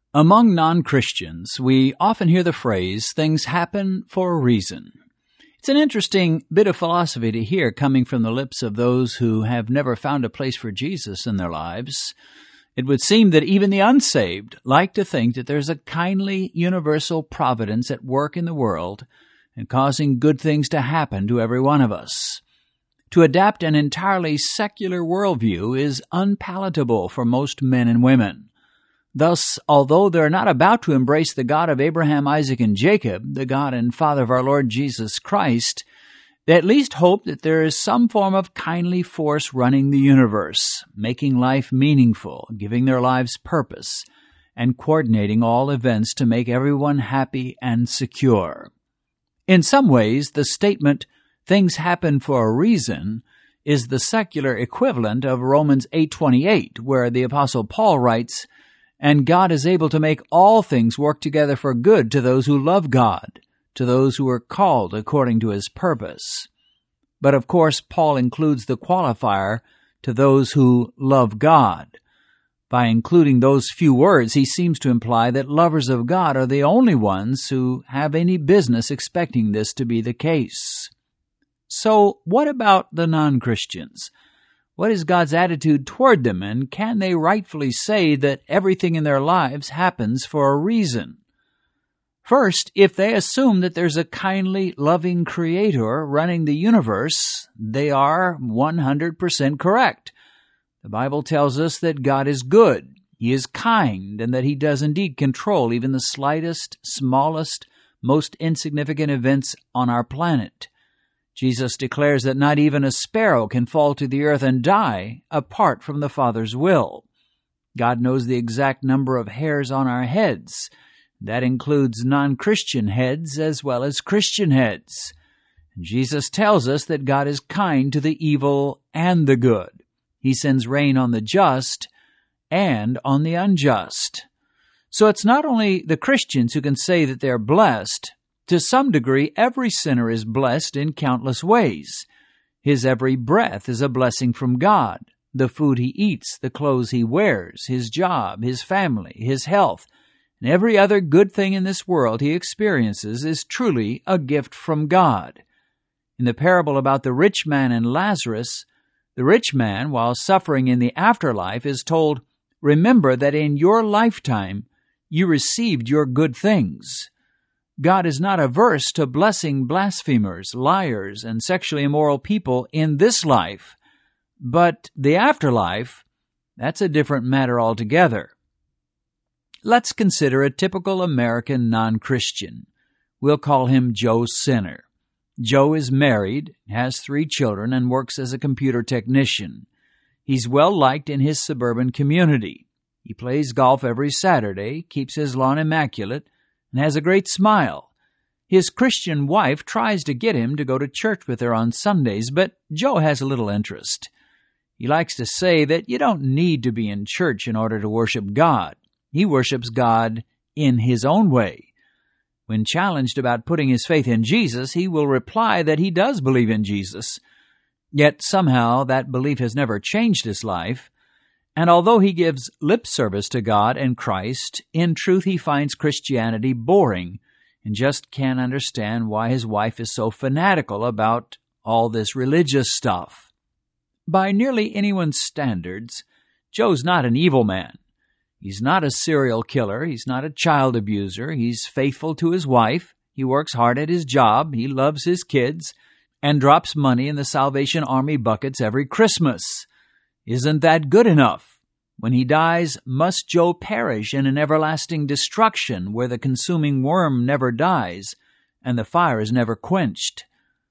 Among non-Christians, we often hear the phrase, things happen for a reason. It's an interesting bit of philosophy to hear coming from the lips of those who have never found a place for Jesus in their lives. It would seem that even the unsaved like to think that there's a kindly universal providence at work in the world and causing good things to happen to every one of us. To adapt an entirely secular worldview is unpalatable for most men and women. Thus, although they're not about to embrace the God of Abraham, Isaac, and Jacob, the God and Father of our Lord Jesus Christ, they at least hope that there is some form of kindly force running the universe, making life meaningful, giving their lives purpose, and coordinating all events to make everyone happy and secure. In some ways, the statement, things happen for a reason, is the secular equivalent of Romans 8:28, where the Apostle Paul writes, "And God is able to make all things work together for good to those who love God, to those who are called according to His purpose." But of course, Paul includes the qualifier to those who love God. By including those few words, he seems to imply that lovers of God are the only ones who have any business expecting this to be the case. So, what about the non-Christians? What is God's attitude toward them, and can they rightfully say that everything in their lives happens for a reason? First, if they assume that there's a kindly, loving Creator running the universe, they are 100% correct. The Bible tells us that God is good, He is kind, and that He does indeed control even the slightest, smallest, most insignificant events on our planet. Jesus declares that not even a sparrow can fall to the earth and die apart from the Father's will. God knows the exact number of hairs on our heads. That includes non-Christian heads as well as Christian heads. Jesus tells us that God is kind to the evil and the good. He sends rain on the just and on the unjust. So it's not only the Christians who can say that they're blessed. To some degree, every sinner is blessed in countless ways. His every breath is a blessing from God. The food he eats, the clothes he wears, his job, his family, his health, and every other good thing in this world he experiences is truly a gift from God. In the parable about the rich man and Lazarus, the rich man, while suffering in the afterlife, is told, "Remember that in your lifetime you received your good things." God is not averse to blessing blasphemers, liars, and sexually immoral people in this life, but the afterlife, that's a different matter altogether. Let's consider a typical American non-Christian. We'll call him Joe Sinner. Joe is married, has 3 children, and works as a computer technician. He's well-liked in his suburban community. He plays golf every Saturday, keeps his lawn immaculate, and has a great smile. His Christian wife tries to get him to go to church with her on Sundays, but Joe has little interest. He likes to say that you don't need to be in church in order to worship God. He worships God in his own way. When challenged about putting his faith in Jesus, he will reply that he does believe in Jesus. Yet somehow that belief has never changed his life. And although he gives lip service to God and Christ, in truth he finds Christianity boring and just can't understand why his wife is so fanatical about all this religious stuff. By nearly anyone's standards, Joe's not an evil man. He's not a serial killer. He's not a child abuser. He's faithful to his wife. He works hard at his job. He loves his kids and drops money in the Salvation Army buckets every Christmas. Isn't that good enough? When he dies, must Joe perish in an everlasting destruction where the consuming worm never dies and the fire is never quenched?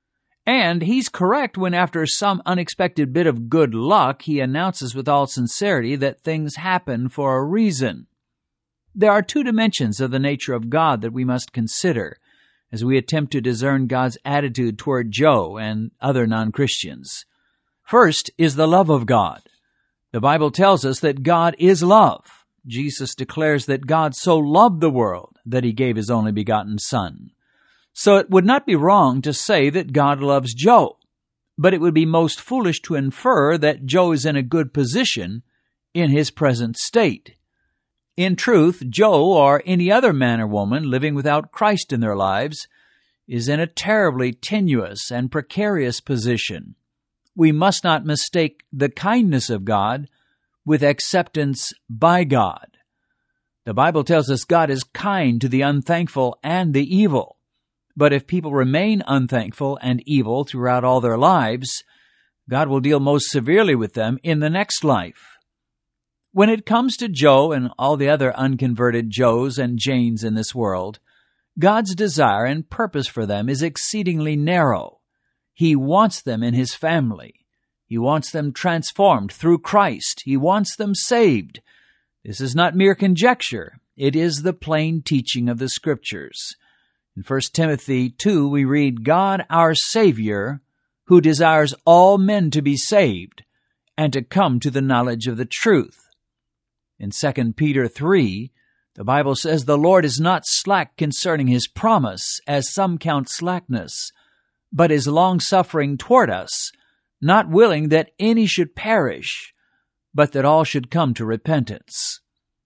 And he's correct when after some unexpected bit of good luck, he announces with all sincerity that things happen for a reason. There are 2 dimensions of the nature of God that we must consider as we attempt to discern God's attitude toward Joe and other non-Christians. First is the love of God. The Bible tells us that God is love. Jesus declares that God so loved the world that he gave his only begotten Son. So it would not be wrong to say that God loves Joe, but it would be most foolish to infer that Joe is in a good position in his present state. In truth, Joe or any other man or woman living without Christ in their lives is in a terribly tenuous and precarious position. We must not mistake the kindness of God with acceptance by God. The Bible tells us God is kind to the unthankful and the evil. But if people remain unthankful and evil throughout all their lives, God will deal most severely with them in the next life. When it comes to Joe and all the other unconverted Joes and Janes in this world, God's desire and purpose for them is exceedingly narrow. He wants them in His family. He wants them transformed through Christ. He wants them saved. This is not mere conjecture. It is the plain teaching of the Scriptures. In 1 Timothy 2, we read, God our Savior, who desires all men to be saved and to come to the knowledge of the truth. In 2 Peter 3, the Bible says, the Lord is not slack concerning His promise, as some count slackness, but is long-suffering toward us, not willing that any should perish, but that all should come to repentance.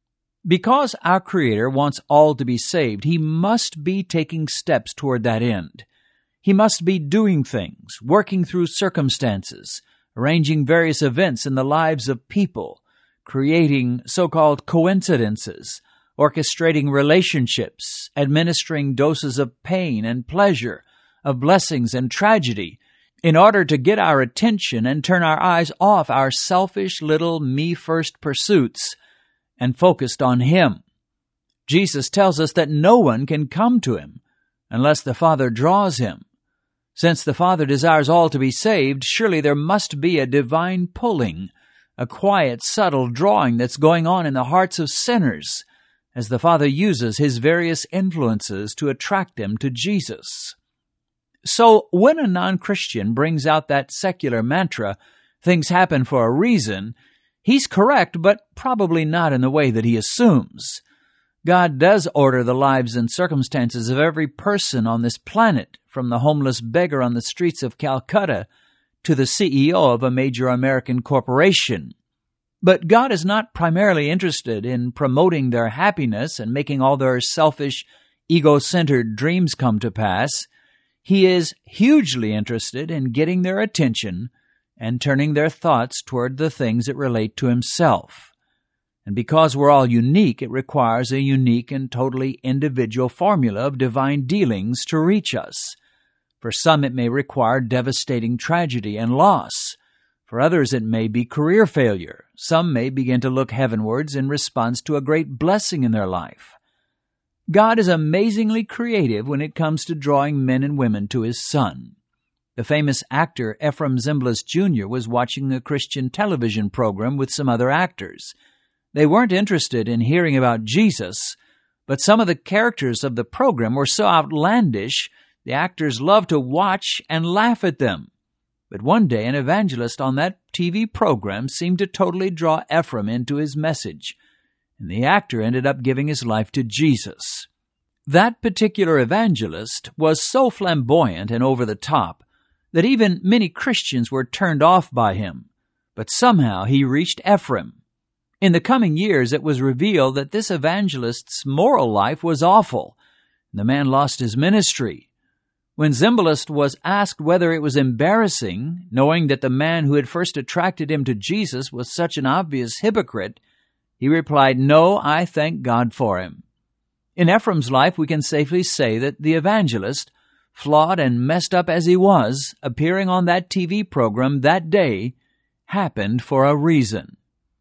Because our Creator wants all to be saved, He must be taking steps toward that end. He must be doing things, working through circumstances, arranging various events in the lives of people, creating so-called coincidences, orchestrating relationships, administering doses of pain and pleasure, of blessings and tragedy, in order to get our attention and turn our eyes off our selfish little me-first pursuits and focused on Him. Jesus tells us that no one can come to Him unless the Father draws him. Since the Father desires all to be saved, surely there must be a divine pulling, a quiet, subtle drawing that's going on in the hearts of sinners as the Father uses His various influences to attract them to Jesus. So when a non-Christian brings out that secular mantra, things happen for a reason, he's correct, but probably not in the way that he assumes. God does order the lives and circumstances of every person on this planet, from the homeless beggar on the streets of Calcutta to the CEO of a major American corporation. But God is not primarily interested in promoting their happiness and making all their selfish, ego-centered dreams come to pass. He is hugely interested in getting their attention and turning their thoughts toward the things that relate to Himself. And because we're all unique, it requires a unique and totally individual formula of divine dealings to reach us. For some, it may require devastating tragedy and loss. For others, it may be career failure. Some may begin to look heavenwards in response to a great blessing in their life. God is amazingly creative when it comes to drawing men and women to His Son. The famous actor Ephraim Zimbalist Jr. was watching a Christian television program with some other actors. They weren't interested in hearing about Jesus, but some of the characters of the program were so outlandish, the actors loved to watch and laugh at them. But one day, an evangelist on that TV program seemed to totally draw Ephraim into his message, and the actor ended up giving his life to Jesus. That particular evangelist was so flamboyant and over the top that even many Christians were turned off by him, but somehow he reached Ephraim. In the coming years, it was revealed that this evangelist's moral life was awful. The man lost his ministry. When Zimbalist was asked whether it was embarrassing, knowing that the man who had first attracted him to Jesus was such an obvious hypocrite, he replied, "No, I thank God for him." In Ephraim's life, we can safely say that the evangelist, flawed and messed up as he was, appearing on that TV program that day, happened for a reason.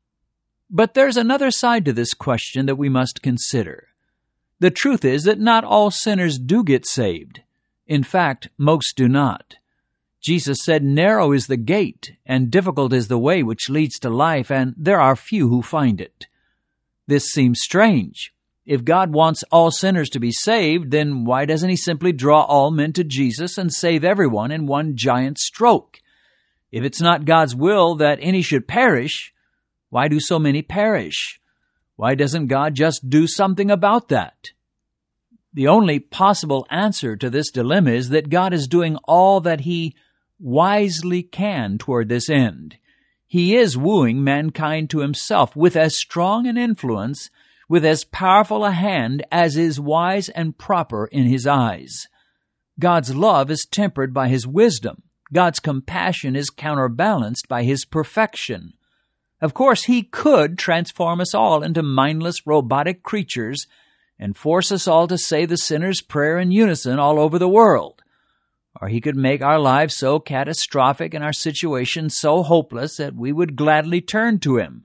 But there's another side to this question that we must consider. The truth is that not all sinners do get saved. In fact, most do not. Jesus said, "Narrow is the gate, and difficult is the way which leads to life, and there are few who find it." This seems strange. If God wants all sinners to be saved, then why doesn't He simply draw all men to Jesus and save everyone in one giant stroke? If it's not God's will that any should perish, why do so many perish? Why doesn't God just do something about that? The only possible answer to this dilemma is that God is doing all that He wisely can toward this end. He is wooing mankind to Himself with as strong an influence, with as powerful a hand as is wise and proper in His eyes. God's love is tempered by His wisdom. God's compassion is counterbalanced by His perfection. Of course, He could transform us all into mindless, robotic creatures and force us all to say the sinner's prayer in unison all over the world. Or He could make our lives so catastrophic and our situation so hopeless that we would gladly turn to Him.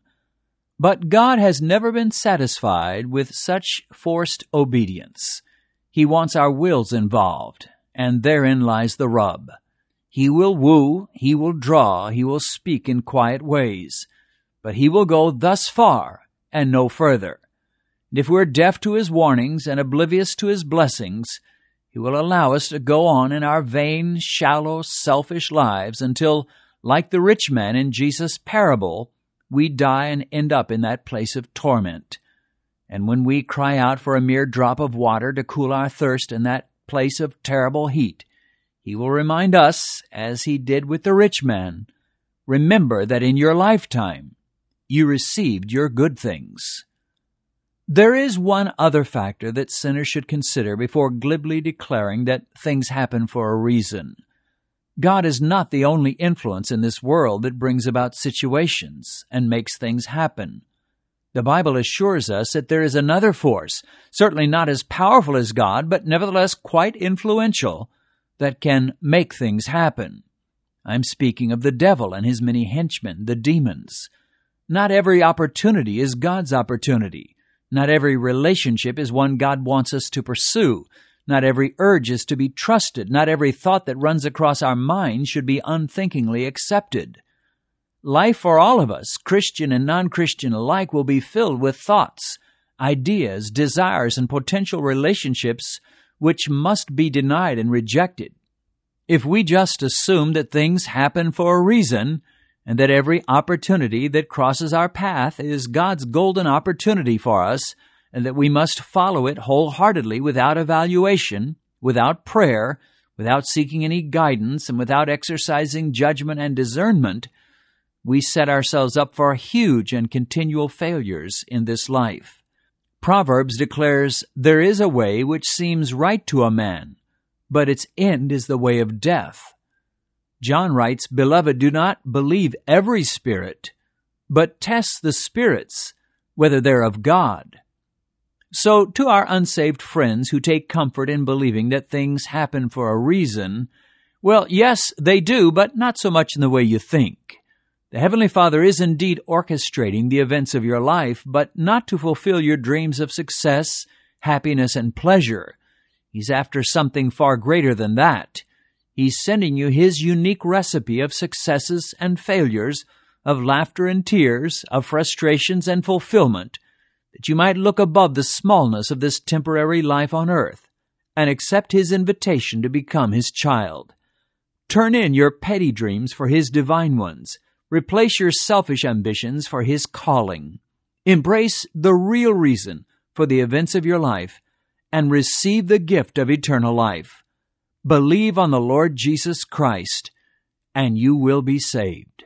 But God has never been satisfied with such forced obedience. He wants our wills involved, and therein lies the rub. He will woo, He will draw, He will speak in quiet ways, but He will go thus far and no further. And if we're deaf to His warnings and oblivious to His blessings, He will allow us to go on in our vain, shallow, selfish lives until, like the rich man in Jesus' parable, we die and end up in that place of torment. And when we cry out for a mere drop of water to cool our thirst in that place of terrible heat, He will remind us, as He did with the rich man, remember that in your lifetime you received your good things. There is one other factor that sinners should consider before glibly declaring that things happen for a reason. God is not the only influence in this world that brings about situations and makes things happen. The Bible assures us that there is another force, certainly not as powerful as God, but nevertheless quite influential, that can make things happen. I'm speaking of the devil and his many henchmen, the demons. Not every opportunity is God's opportunity. Not every relationship is one God wants us to pursue. Not every urge is to be trusted. Not every thought that runs across our minds should be unthinkingly accepted. Life for all of us, Christian and non-Christian alike, will be filled with thoughts, ideas, desires, and potential relationships which must be denied and rejected. If we just assume that things happen for a reason, and that every opportunity that crosses our path is God's golden opportunity for us, and that we must follow it wholeheartedly without evaluation, without prayer, without seeking any guidance, and without exercising judgment and discernment, we set ourselves up for huge and continual failures in this life. Proverbs declares, "There is a way which seems right to a man, but its end is the way of death." John writes, "Beloved, do not believe every spirit, but test the spirits, whether they're of God." So, to our unsaved friends who take comfort in believing that things happen for a reason, well, yes, they do, but not so much in the way you think. The Heavenly Father is indeed orchestrating the events of your life, but not to fulfill your dreams of success, happiness, and pleasure. He's after something far greater than that. He's sending you His unique recipe of successes and failures, of laughter and tears, of frustrations and fulfillment, that you might look above the smallness of this temporary life on earth and accept His invitation to become His child. Turn in your petty dreams for His divine ones. Replace your selfish ambitions for His calling. Embrace the real reason for the events of your life and receive the gift of eternal life. Believe on the Lord Jesus Christ, and you will be saved.